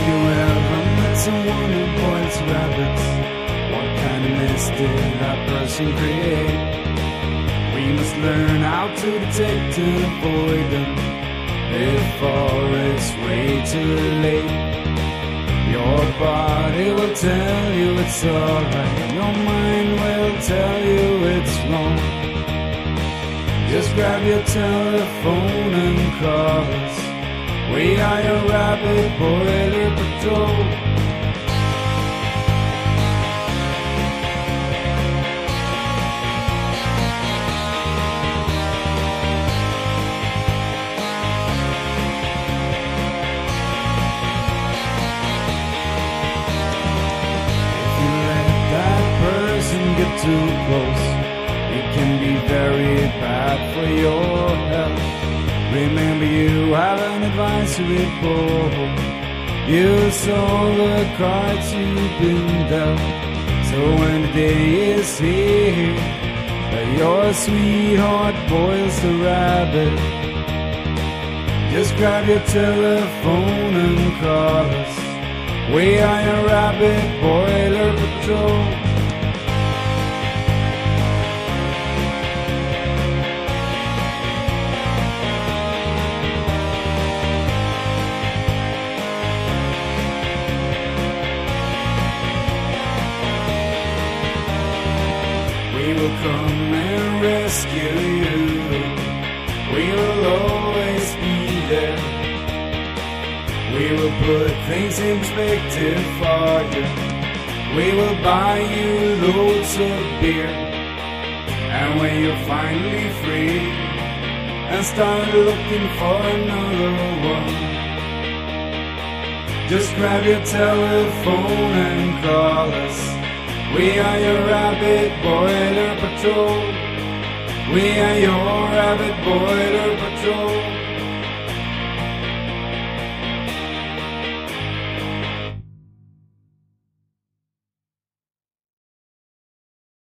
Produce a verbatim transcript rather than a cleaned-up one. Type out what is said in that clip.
you ever met someone who boils rabbits, what kind of mess did that person create? We must learn how to detect and avoid them before it's way too late. Your body will tell you it's alright, your mind will tell you it's wrong. Just grab your telephone and call us. We are your Rabbit Boiler Patrol. Get too close, it can be very bad for your health. Remember, you have an advisory board. You saw the cards you've been dealt. So when the day is here that your sweetheart boils the rabbit, just grab your telephone and call us. We are your Rabbit Boiler Patrol. We will come and rescue you. We will always be there. We will put things in perspective for you. We will buy you loads of beer. And when you're finally free and start looking for another one, just grab your telephone and call us. We are your Rabbit Boiler Patrol. We are your Rabbit Boiler Patrol.